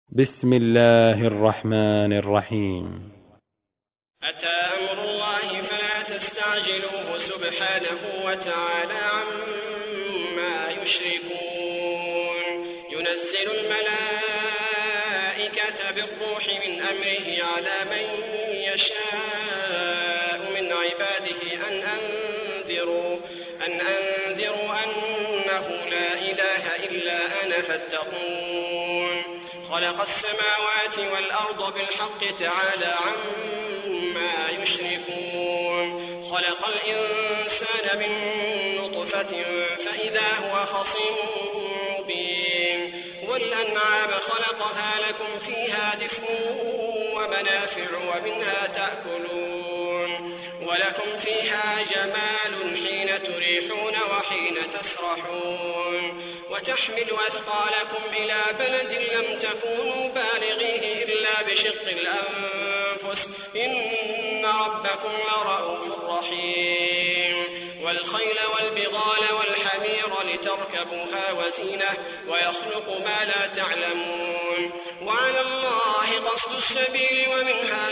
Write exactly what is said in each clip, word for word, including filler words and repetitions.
بسم الله الرحمن الرحيم. أتى أمر الله فلا تستعجلوه سبحانه وتعالى عما يشركون. ينزل الملائكة بالروح من أمره على من يشاء من عباده أن أنذروا أن أنذروا أنه لا إله إلا أنا فاتقون. خلق السماوات والأرض بالحق تعالى عما يشركون. خلق الإنسان من نطفة فإذا هو خصيم مبين. والأنعام خلقها لكم فيها دفء ومنافع ومنها تأكلون ولكم فيها جمال حين تريحون وحين تسرحون وتحمل أثقالكم إلى بلد لم تكونوا بالغيه إلا بشق الأنفس إن ربكم لرءوف رحيم. والخيل والبغال والحمير لتركبوها وزينة ويخلق ما لا تعلمون وعلى الله قصد السبيل ومنها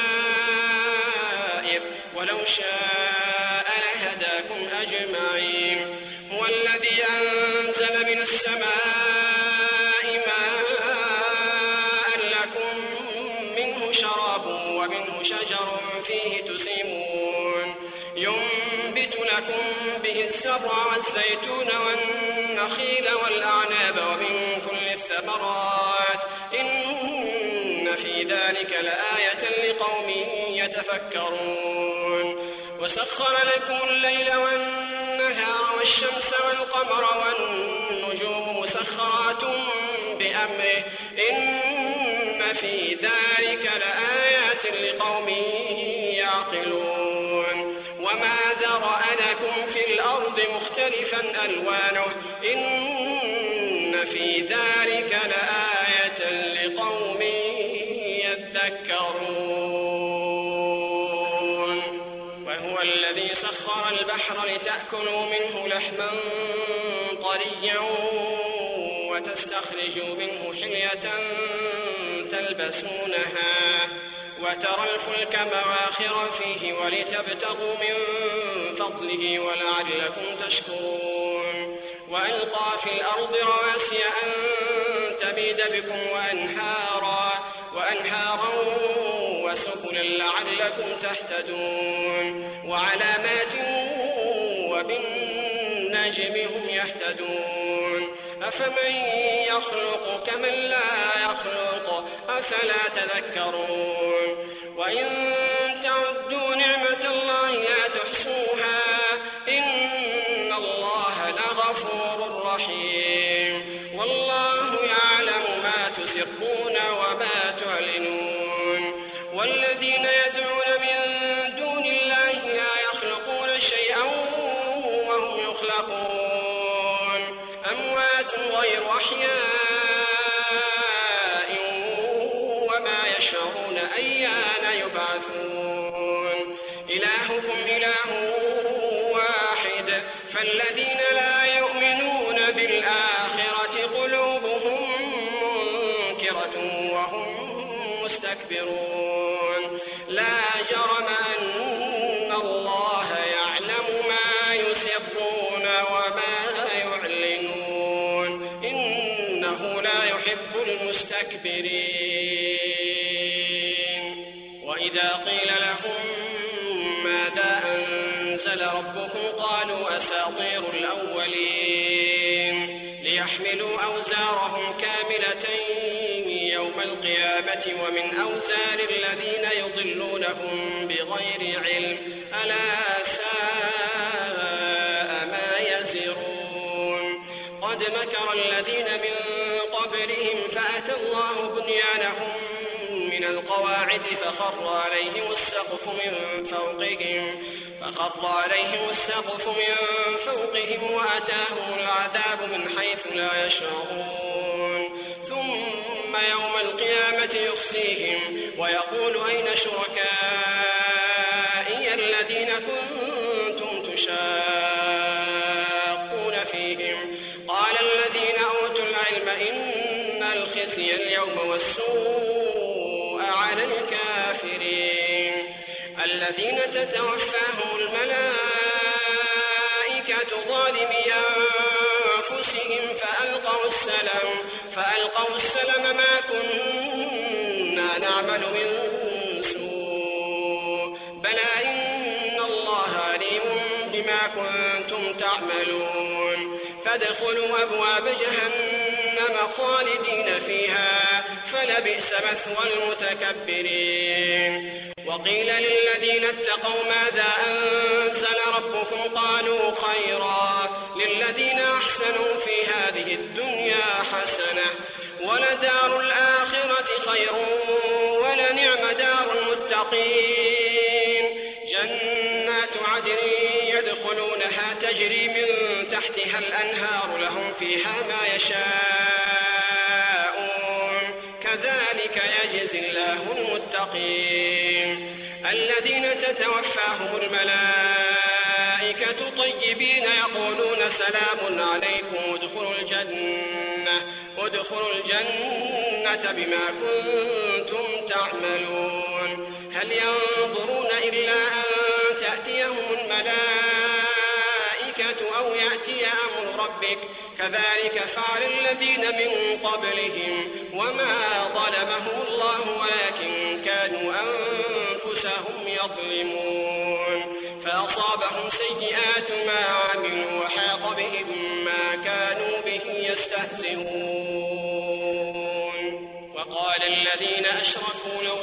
جائر ولو شاء لهداكم أجمعين. هو الذي أنزل من السماء ماء لكم منه شراب ومنه شجر فيه تسيمون ينبت لكم به الزرع والزيتون والنخيل والأعناب ومن كل الثمرات إن في ذلك لآية لقوم يتفكرون. وسخر لكم الليل والنهار والشمس والقمر والنجوم مسخرات بأمره إن في ذلك لآيات لقوم يعقلون. وما ذرأ لكم في الأرض مختلفا ألوانه إن في ذلك لآية لقوم يذكرون. وهو الذي سخر البحر لتأكلوا منه لحما طريا وتستخرجوا منه حلية تلبسونها وترى الفلك مواخر فيه ولتبتغوا من فضله ولعلكم تشكرون. وألقى في الأرض رواسي أن تميد بكم وأنهارا وأنهارا وسبلا لعلكم تهتدون وعلامات وبالنجم هم يهتدون. أفمن يخلق كمن لا يخلق أفلا تذكرون. وإن تعدوا نعمة الله لا تحصوها إن الله لغفور رحيم. والله يعلم ما تسرون وما تعلنون. والذين يدعون من دون الله لا يخلقون شيئا وهم يخلقون أموات غير أحياء وما يشعرون أيان يبعثون. إلهكم إله واحد فالذين لا يؤمنون بالآخرة قلوبهم منكرة وهم مستكبرون. لا جرم أن الله يعلم ما يسرون وما يعلنون إنه لا يحب المستكبرين. وإذا قيل لهم ماذا أنزل ربكم قالوا أساطير الأولين ليحملوا أوزارهم كاملة يوم القيامة ومن أوزار الذين يضلونهم بغير علم ألا ساء ما يزرون. قد مكر الذين من قبلهم فأتى الله بنيانهم من القواعد فخر عليهم السقف من فوقهم فخر عليهم السقف من فوقهم وأتاهم العذاب من حيث لا يشعرون. ثم يوم القيامة يخزيهم ويقول أين شركائي الذين كنتم تشاقون فيهم قال الذين أوتوا العلم إن الخزي اليوم والسوء على الكافرين. الذين تتوفاهم الملائكة ظالمي أنفسهم فألقوا السلم فألقوا السلم ما كنا نعمل من سوء بلى إن الله عليم بما كنتم تعملون. فادخلوا أبواب جهنم خالدين فيها فلبئس مثوى المتكبرين. وقيل للذين اتقوا ماذا أنزل ربكم قالوا خيرا للذين أحسنوا في هذه الدنيا حسنة ولدار الآخرة خير ولنعم دار المتقين. جنات عدن يدخلونها تجري من تحتها الأنهار لهم فيها ما يشاءون كذلك يجزي الله المتقين. الذين تتوفاهم الملائكة طيبين يقولون سلام عليكم ادخلوا الجنة ادخلوا الجنة بما كنتم تعملون. هل ينظرون إلا أن تأتيهم الملائكة أو يأتي أمر ربك كذلك فعل الذين من قبلهم وما ظلمهم الله ولكن كانوا أنفسهم يظلمون. فأصابهم سيئات ما عملوا وحاق بهم ما كانوا به يستهزئون. وقال الذين أشركوا لو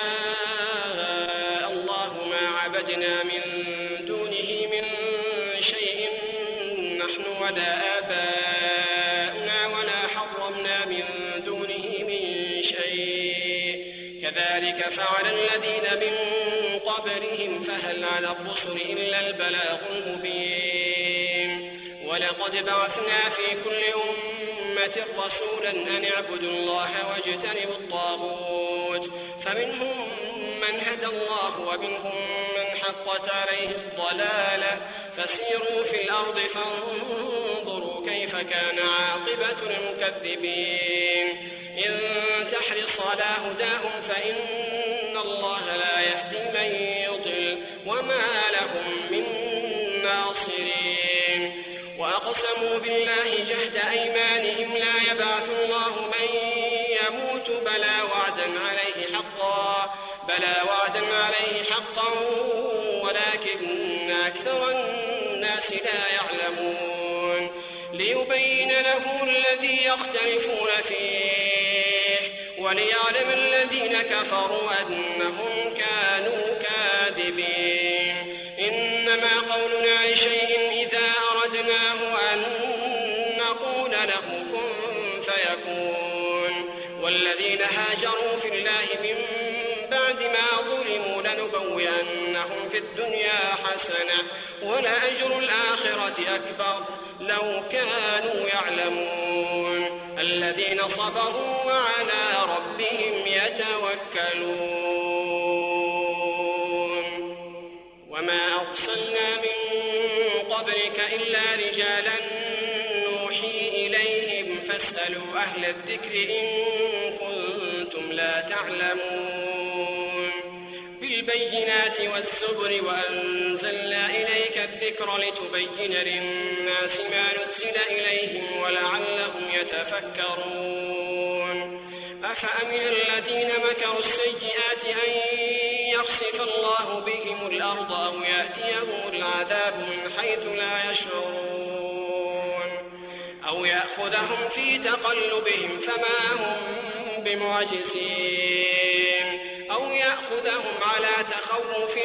شاء الله ما عبدنا من دونه من شيء نحن ولا آباؤنا ولا حرمنا من دونه من شيء كذلك فعل الذين من قبلهم فهل على الرسل إلا البلاغ المبين. ولقد بعثنا في كل أمة رسولا أن اعبدوا الله واجتنبوا الطاغوت فمنهم من هدى الله ومنهم من حقت عليه الضلالة فسيروا في الأرض فانظروا كيف كان عاقبة المكذبين. إن تحرص على هداهم فإن الله لا يهدي من يضل وما لهم من ناصرين. وأقسموا بالله جهد أيمانهم لا يبعث الله من يموت بلى وعدا عليه حقا بلى وعدا عليه حقا ولكن أكثر الناس لا يعلمون. ليبين لهم الذي يختلفون فيه وليعلم الذين كفروا أنهم كانوا كاذبين. إنما قولنا لشيء إذا أردناه أن نقول له كن فيكون. والذين هاجروا في الله من بعد ما ظلموا لنبوئنهم في الدنيا حسنة ولأجر الآخرة أكبر لو كانوا يعلمون. الذين صبروا وعلى ربهم يتوكلون. وما أرسلنا من قبلك إلا رجالا نوحي إليهم فاسألوا أهل الذكر إن كنتم لا تعلمون. بالبينات والزبر وأنزلنا إليك الذكر لتبين للناس ما نزل إليهم ولعلهم يتفكرون. أفأمن الذين مكروا السيئات أن يخسف الله بهم الأرض أو يأتيهم العذاب من حيث لا يشعرون أو يأخذهم في تقلبهم فما هم بمعجزين أو يأخذهم على تخوف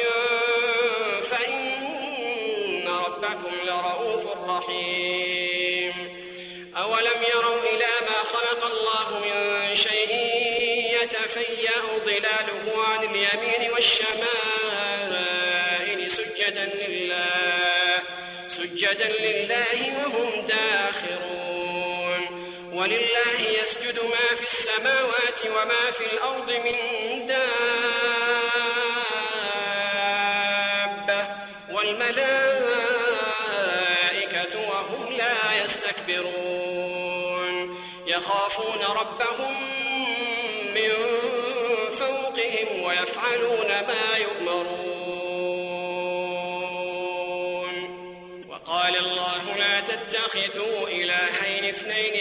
فإن ربكم لرؤوف رحيم. أولم يروا إلى ما خلق الله من شيء يتفيأ ظلاله عن اليمين والشمائل سجدا لله سجدا لله وهم داخرون. ولله يسجد ما في السماوات وما في الأرض من دابة والملائكة وهم لا يستكبرون. يخافون ربهم ربهم ويفعلون ما يؤمرون. وقال الله لا تتخذوا إلهين اثنين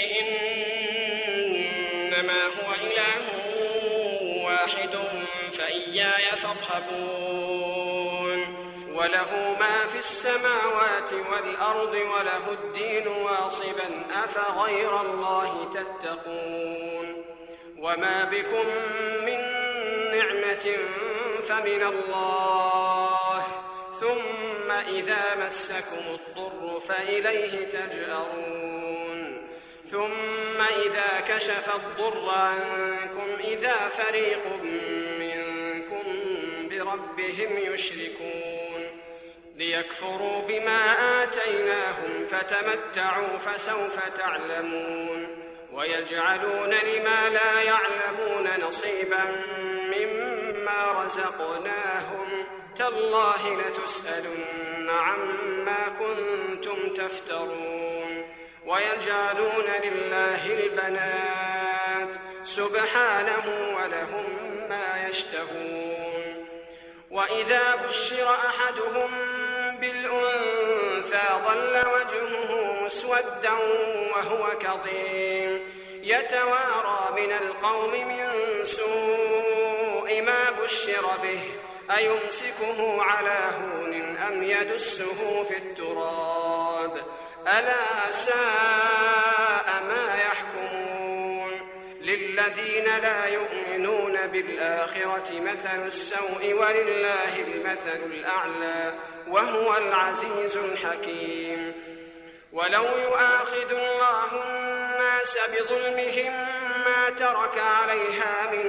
إنما هو إله واحد فإياي فارهبون. وله ما في السماوات والأرض وله الدين واصبا أفغير الله تتقون. وما بكم من نعمة فمن الله ثم إذا مسكم الضر فإليه تجأرون. ثم إذا كشف الضر عنكم إذا فريق منكم بربهم يشركون. ليكفروا بما آتيناهم فتمتعوا فسوف تعلمون. ويجعلون لما لا يعلمون نصيبا مما رزقناهم تالله لتسألن عما كنتم تفترون. ويجعلون لله البنات سبحانه ولهم ما يشتهون. وإذا بشر أحدهم بالأنثى ظل وجهه مسودا وهو كظيم يتوارى من القوم من سوء ما بشر به أيمسكه على هون أم يدسه في التراب ألا ساء ما يحكمون. للذين لا يؤمنون بالآخرة مثل السوء ولله المثل الأعلى وهو العزيز الحكيم. ولو يؤاخذ الله الناس بظلمهم ما ترك عليها من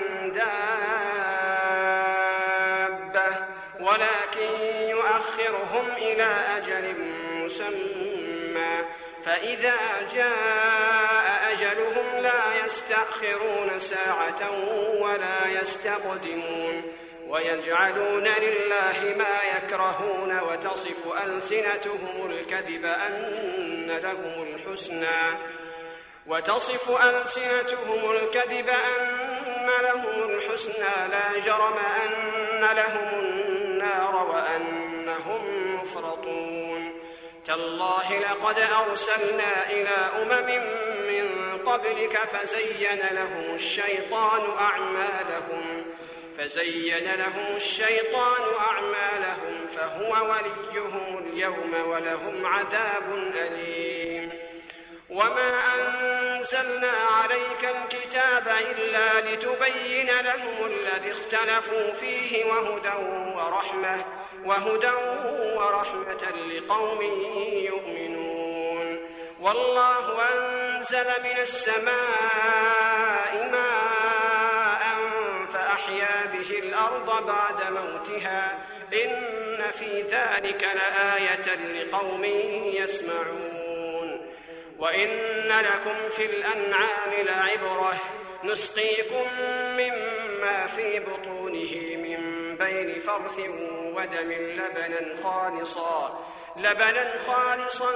دابة ولكن يؤخرهم إلى أجل مسمى فإذا جاء أجلهم لا يستأخرون ساعة ولا يستقدمون. ويجعلون لله ما يكرهون وتصف ألسنتهم الكذب أن لهم الحسنى وتصف ألسنتهم الكذب أن لهم الحسنى لا جرم أن لهم النار وأنهم مفرطون. تالله لقد أرسلنا إلى أمم من قبلك فزين لهم الشيطان أعمالهم فزين لهم الشيطان أعمالهم فهو وليهم اليوم ولهم عذاب أليم. وما أنزلنا عليك الكتاب إلا لتبين لهم الذي اختلفوا فيه وهدى ورحمة وهدى ورحمة لقوم يؤمنون. والله أنزل من السماء ماء فأحيا به الأرض بعد موتها إن في ذلك لآية لقوم يسمعون. وإن لكم في الأنعام لعبرة نسقيكم مما في بطونه من بين فرث ودم لبنا خالصا لبنا خالصا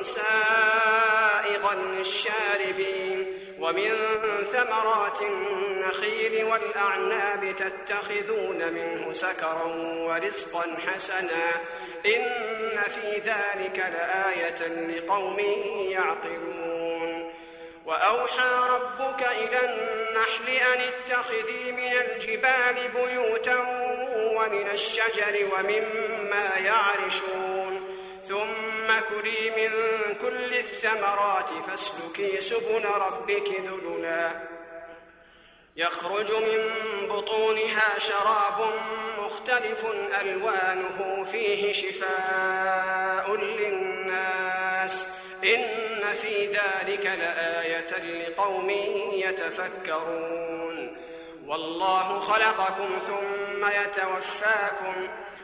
سائغا للشاربين. ومن ثمرات النخيل والأعناب تتخذون منه سكرا ورزقا حسنا إن في ذلك لآية لقوم يعقلون. وأوحى ربك إلى النحل أن اتخذي من الجبال بيوتا ومن الشجر ومما يعرشون ثم كلي من كل الثمرات فاسلكي سبل ربك ذللا يخرج من بطونها شراب مختلف ألوانه فيه شفاء للناس إن في ذلك لآية لقوم يتفكرون. والله خلقكم ثم يتوفاكم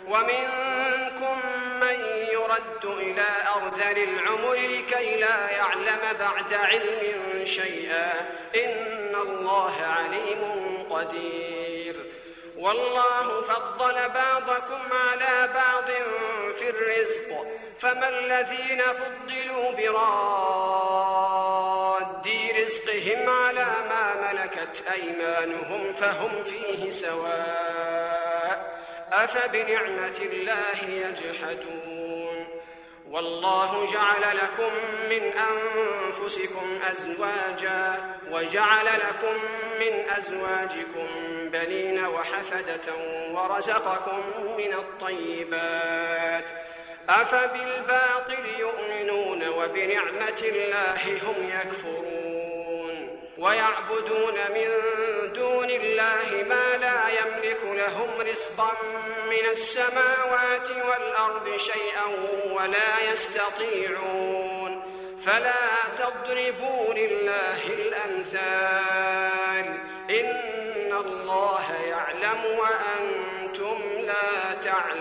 ومنكم من يرد إلى أرذل العمر لكي لا يعلم بعد علم شيئا إن الله عليم قدير. والله فضل بعضكم على بعض في الرزق فما الذين فضلوا براد رزقهم على ما ملكت أيمانهم فهم فيه سواء أفبنعمة الله يجحدون والله جعل لكم من أنفسكم أزواجا وجعل لكم من أزواجكم بنين وحفدة ورزقكم من الطيبات أفبالباطل يؤمنون وبنعمة الله هم يكفرون ويعبدون من دون الله ما لا يملك لهم رزقا من السماوات والأرض شيئا ولا يستطيعون فلا تضربوا لله الأمثال إن الله يعلم وأنتم لا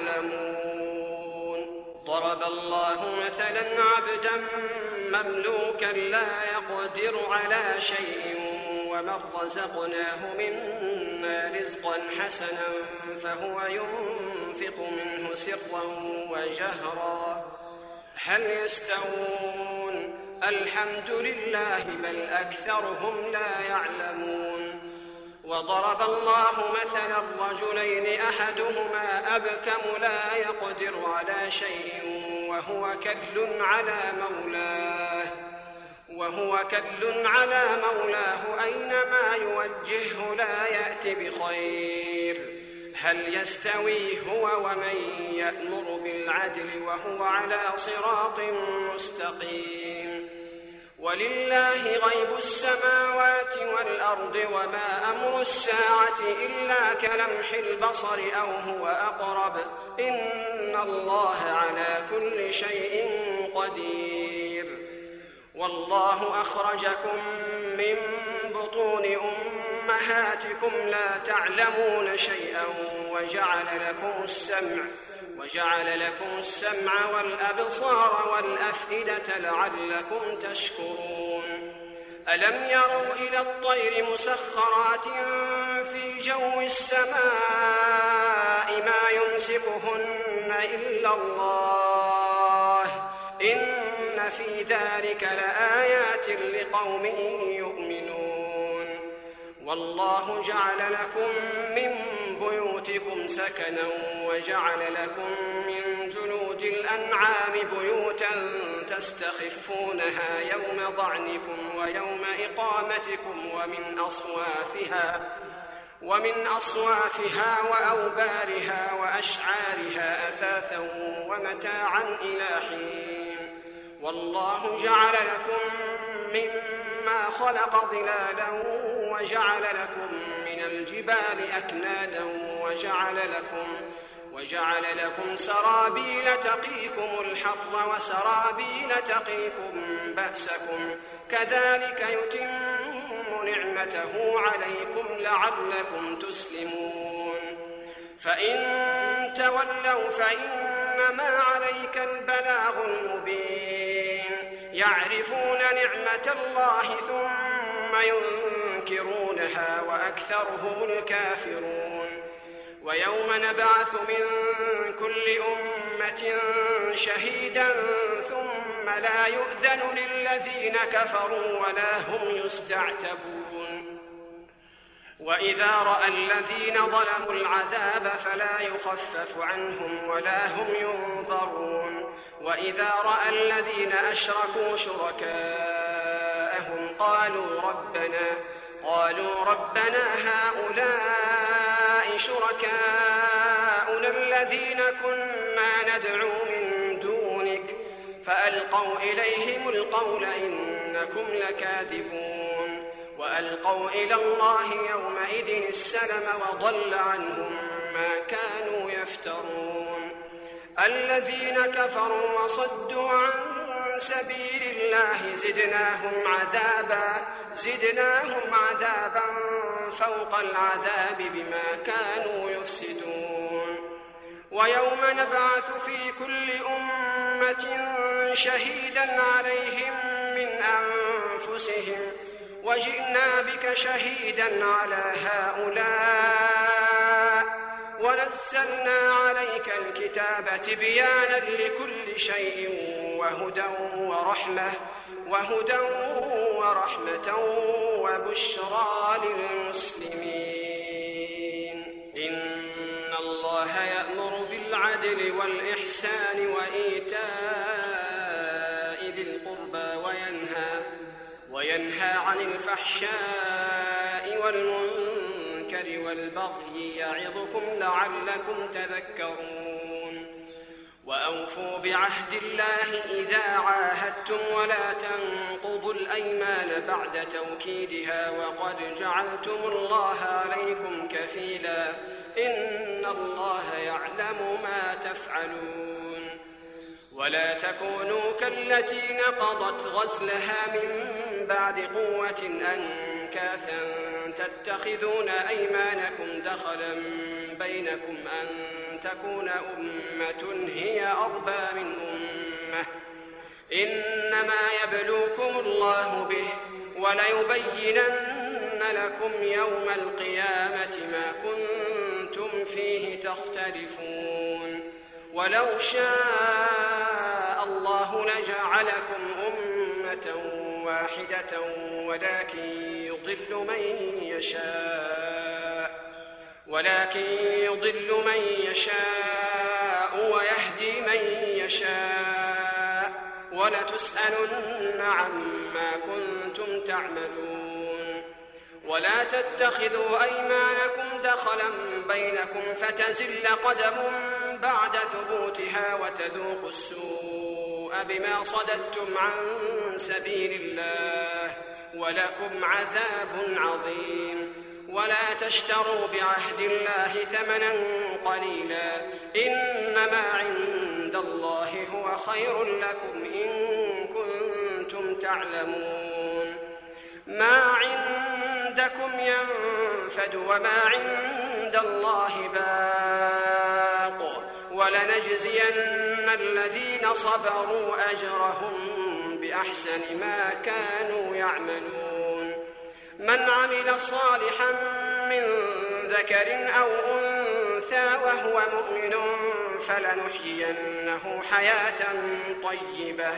تعلمون ضرب الله مثلا عبدا مملوكا لا يقدر على شيء ومن رزقناه منا رزقا حسنا فهو ينفق منه سرا وجهرا هل يستوون الحمد لله بل أكثرهم لا يعلمون وضرب الله مثلا رجلين أحدهما أبكم لا يقدر على شيء وهو كل على مولاه وهو كل على مولاه أينما يوجهه لا يأتي بخير هل يستوي هو ومن يأمر بالعدل وهو على صراط مستقيم ولله غيب السماوات والأرض وما أمر الساعة إلا كلمح البصر أو هو أقرب إن الله على كل شيء قدير والله أخرجكم من بطون أمهاتكم لا تعلمون شيئا وجعل لكم السمع وجعل لكم السمع والأبصار والأفئدة لعلكم تشكرون ألم يروا إلى الطير مسخرات في جو السماء ما يمسكهن إلا الله إن في ذلك لآيات لقوم يؤمنون والله جعل لكم من بيوتكم سكنا وجعل لكم من جلود الأنعام بيوتا تستخفونها يوم ضعنكم ويوم إقامتكم ومن أصوافها ومن أصوافها وأوبارها وأشعارها أثاثا ومتاعا إلى حين والله جعل لكم مما خلق ظلالا وجعل لكم من الجبال أكنادا وجعل لكم وجعل لكم سرابيل تقيكم الحر وسرابيل تقيكم بأسكم كذلك يتم نعمته عليكم لعلكم تسلمون فإن تولوا فإنما عليك البلاغ المبين يعرفون نعمة الله ثم ينكرونها وأكثرهم الكافرون ويوم نبعث من كل أمة شهيدا ثم لا يؤذن للذين كفروا ولا هم يستعتبون وإذا رأى الذين ظلموا العذاب فلا يخفف عنهم ولا هم ينظرون وإذا رأى الذين أشركوا شركاءهم قالوا ربنا قالوا ربنا هؤلاء شركاؤنا الذين كنا ندعو من دونك فألقوا إليهم القول إنكم لكاذبون وألقوا إلى الله يومئذ السلم وضل عنهم ما كانوا يفترون الذين كفروا وصدوا عن سبيل الله زدناهم عذابا زدناهم عذابا فوق العذاب بما كانوا يفسدون ويوم نبعث في كل أمة شهيدا عليهم من أنفسهم وجئنا بك شهيدا على هؤلاء ونزلنا عليك الكتاب تبيانا لكل شيء وهدى ورحمة وهدى ورحمة وبشرى للمسلمين. إن الله يأمر بالعدل والإحسان وإيتاء ذي القربى وينهى وينهى عن الفحشاء والمنكر والبغي يعظكم لعلكم تذكرون. وأوفوا بعهد الله إذا عاهدتم ولا تنقضوا الأيمان بعد توكيدها وقد جعلتم الله عليكم كفيلا إن الله يعلم ما تفعلون. ولا تكونوا كالتي نقضت غزلها من بعد قوة أنكاثا تتخذون أيمانكم دخلا بينكم أن تكون أمة هي أربى من أمة إنما يبلوكم الله به وليبينن لكم يوم القيامة ما كنتم فيه تختلفون. ولو شاء الله لجعلكم أمة واحدة ولكن يضل من يشاء ولكن يضل من يشاء ويهدي من يشاء ولتسألن عما كنتم تعملون. ولا تتخذوا أيمانكم دخلا بينكم فتزل قدم بعد ثبوتها وتذوقوا السوء بما صددتم عن سبيل الله ولكم عذاب عظيم. ولا تشتروا بعهد الله ثمنا قليلا إنما عند الله هو خير لكم إن كنتم تعلمون. ما عندكم ينفد وما عند الله باق ولنجزين الذين صبروا أجرهم بأحسن ما كانوا يعملون. من عمل صالحا من ذكر أو أنثى وهو مؤمن فلنحيينه حياة طيبة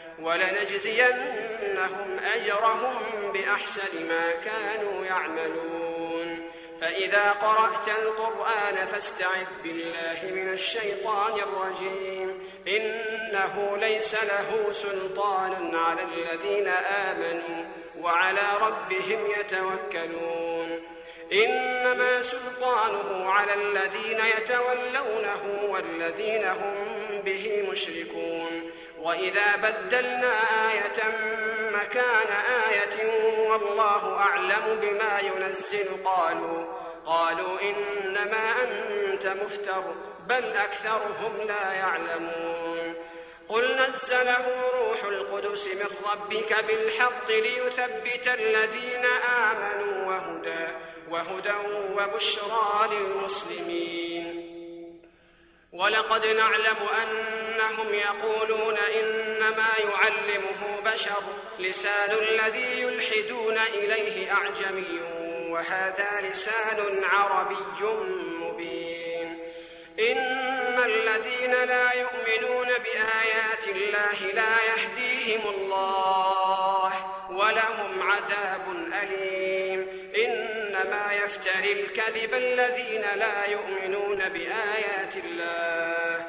ولنجزينهم أجرهم بأحسن ما كانوا يعملون. فإذا قرأت القرآن فاستعذ بالله من الشيطان الرجيم إنه ليس له سلطان على الذين آمنوا وعلى ربهم يتوكلون. إنما سلطانه على الذين يتولونه والذين هم به مشركون. وإذا بدلنا آية مكان آية والله أعلم بما ينزل قالوا قالوا إنما أنت مفتر بل أكثرهم لا يعلمون. قل نزله روح القدس من ربك بالحق ليثبت الذين آمنوا وهدى وهدى وبشرى للمسلمين. ولقد نعلم أنهم يقولون إنما يعلمه بشر لسان الذي يلحدون إليه أعجمي وهذا لسان عربي مبين. إن الذين لا يؤمنون بآيات الله لا يهديهم الله ولهم عذاب أليم. إنما يفتري الكذب الذين لا يؤمنون بآيات الله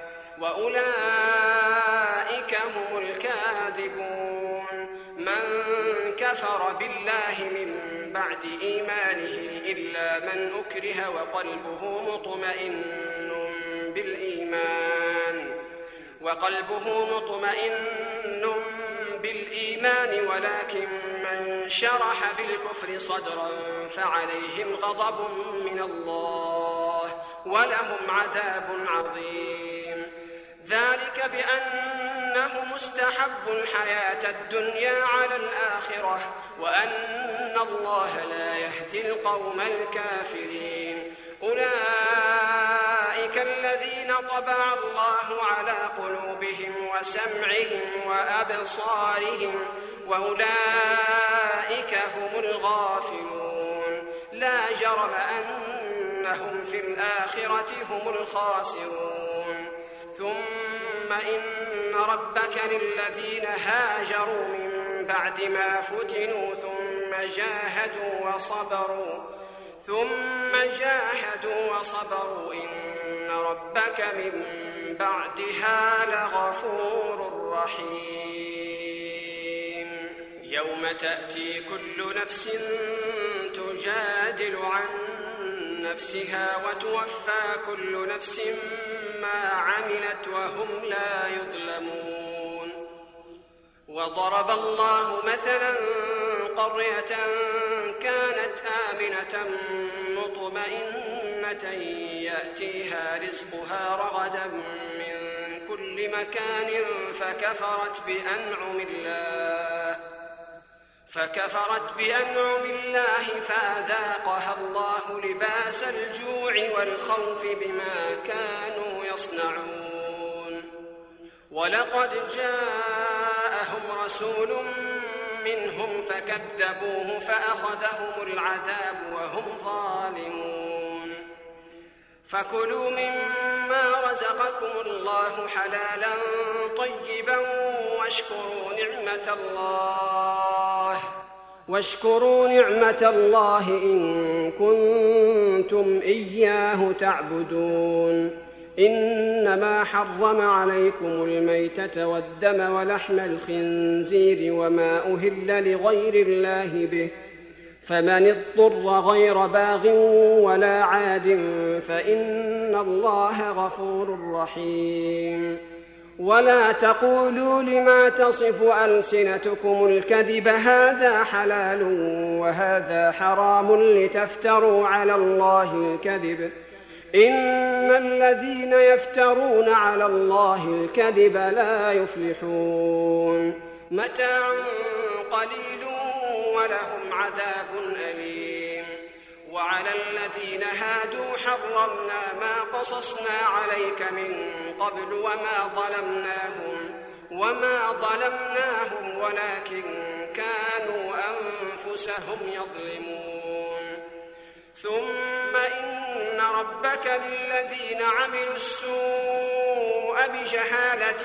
وأولئك هم الكاذبون. من كفر بالله من بعد إيمانه إلا من أكره وقلبه مطمئن بالإيمان وقلبه مطمئن بالإيمان ولكن من شرح بالكفر صدرا فعليهم غضب من الله ولهم عذاب عظيم. ذلك بأنه مستحب الحياة الدنيا على الآخرة وأن الله لا يهدي القوم الكافرين. أولئك الذين طبع الله على قلوبهم وسمعهم وأبصارهم وأولئك هم الغافلون. لا جرم أن وأنهم في الآخرة هم الخاسرون. ثم إن ربك للذين هاجروا من بعد ما فتنوا ثم جاهدوا وصبروا ثم جاهدوا وصبروا إن ربك من بعدها لغفور رحيم. يوم تأتي كل نفس تجادل عن نفسها وتوفى كل نفس ما عملت وهم لا يظلمون. وضرب الله مثلا قرية كانت آمنة مطمئنة يأتيها رزقها رغدا من كل مكان فكفرت بأنعم الله فكفرت بأنعم الله فأذاقها الله لباس الجوع والخوف بما كانوا يصنعون. ولقد جاءهم رسول منهم فكذبوه فأخذهم العذاب وهم ظالمون. فكلوا مما رزقكم الله حلالا طيبا واشكروا نعمة الله واشكروا نعمة الله إن كنتم إياه تعبدون. إنما حرم عليكم الميتة والدم ولحم الخنزير وما أهل لغير الله به فمن اضطر غير باغ ولا عاد فإن الله غفور رحيم. ولا تقولوا لما تصف ألسنتكم الكذب هذا حلال وهذا حرام لتفتروا على الله الكذب إن الذين يفترون على الله الكذب لا يفلحون. متاع قليل ولهم عذاب أليم. وعلى الذين هادوا حرمنا ما قصصنا عليك من قبل وما ظلمناهم وما ظلمناهم ولكن كانوا أنفسهم يظلمون. ثم إن ربك للذين عملوا السوء بجهالة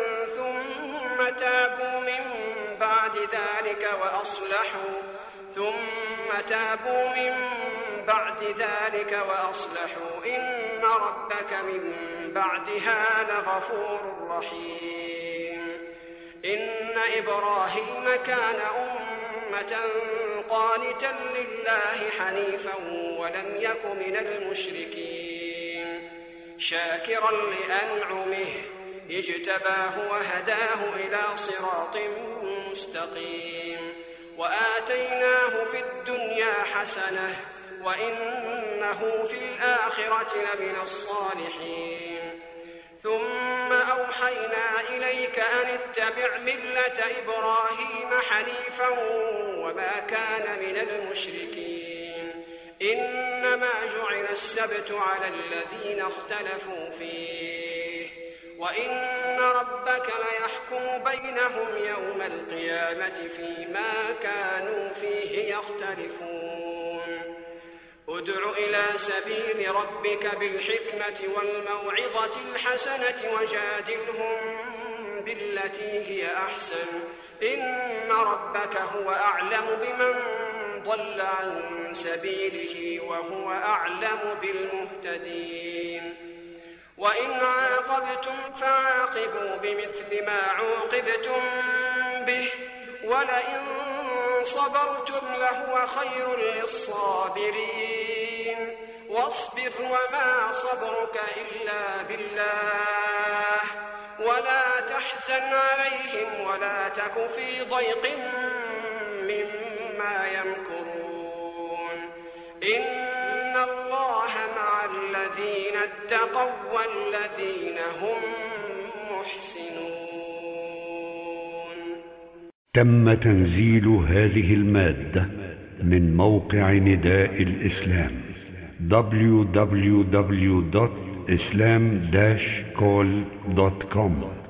ثم تابوا من بعد ذلك وأصلحوا ثم تابوا من بعد ذلك وأصلحوا إن ربك من بعدها لغفور رحيم. إن إبراهيم كان أمة قانتا لله حنيفا ولم يك من المشركين شاكرا لأنعمه اجتباه وهداه إلى صراط مستقيم. وآتيناه في الدنيا حسنة وإنه في الآخرة لمن الصالحين. ثم أوحينا إليك أن اتبع ملة إبراهيم حنيفا وما كان من المشركين. إنما جعل السبت على الذين اختلفوا فيه وإن ربك ليحكم بينهم يوم القيامة فيما كانوا فيه يختلفون. ادع إلى سبيل ربك بالحكمة والموعظة الحسنة وجادلهم بالتي هي أحسن إن ربك هو أعلم بمن ضل عن سبيله وهو أعلم بالمهتدين. وإن عاقبتم فعاقبوا بمثل ما عوقبتم به ولئن صبرتم لهو خير للصابرين. واصبر وما صبرك إلا بالله ولا تحزن عليهم ولا تك في ضيق مما يمكرون. إن الله مع الذين اتقوا والذين هم محسنون. تم تنزيل هذه المادة من موقع نداء الإسلام دبليو دبليو دبليو دوت إسلام داش كول دوت كوم.